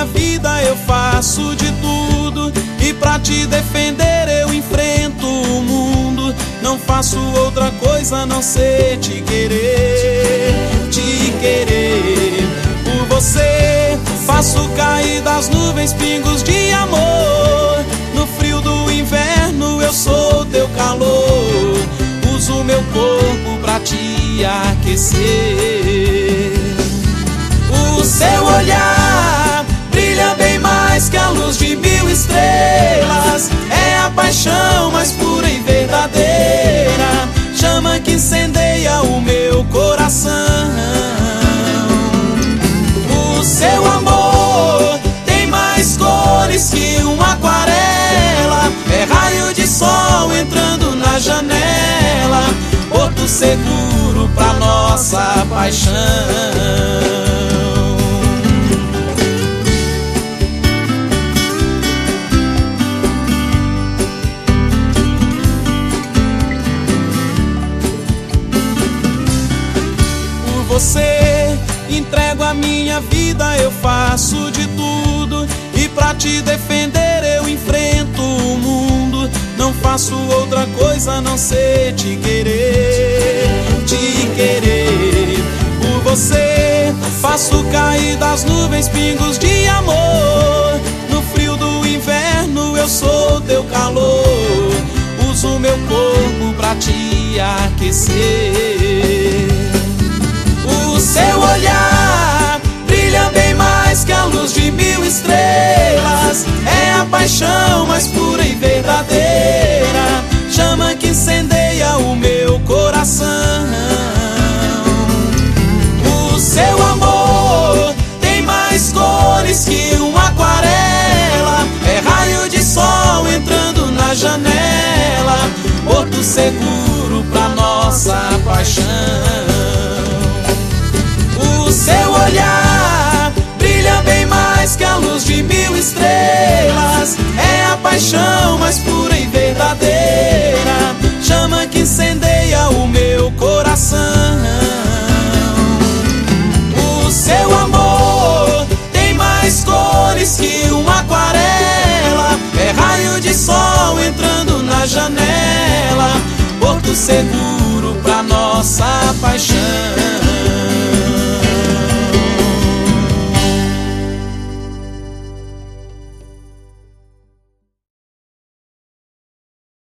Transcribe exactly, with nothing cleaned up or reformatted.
minha vida eu faço de tudo, e pra te defender eu enfrento o mundo. Não faço outra coisa a não ser te querer, te querer. Por você faço cair das nuvens pingos de amor. No frio do inverno eu sou teu calor. Uso meu corpo pra te aquecer. O seu olhar brilha bem mais que a luz de mil estrelas. É a paixão mais pura e verdadeira, chama que incendeia o meu coração. O seu amor tem mais cores que uma aquarela. É raio de sol entrando na janela, porto seguro pra nossa paixão. Você, entrego a minha vida, eu faço de tudo, e pra te defender eu enfrento o mundo. Não faço outra coisa a não ser te querer, te querer. Por você faço cair das nuvens pingos de amor. No frio do inverno eu sou teu calor. Uso meu corpo pra te aquecer. O seu olhar brilha bem mais que a luz de mil estrelas. É a paixão mais pura e verdadeira, chama que incendeia o meu coração. O seu amor tem mais cores que uma aquarela. É raio de sol entrando na janela, porto seguro pra nossa paixão. O seu olhar brilha bem mais que a luz de mil estrelas. É a paixão mais pura e verdadeira, chama que incendeia o meu coração. O seu amor tem mais cores que uma aquarela. É raio de sol entrando na janela, porto seguro pra nossa paixão.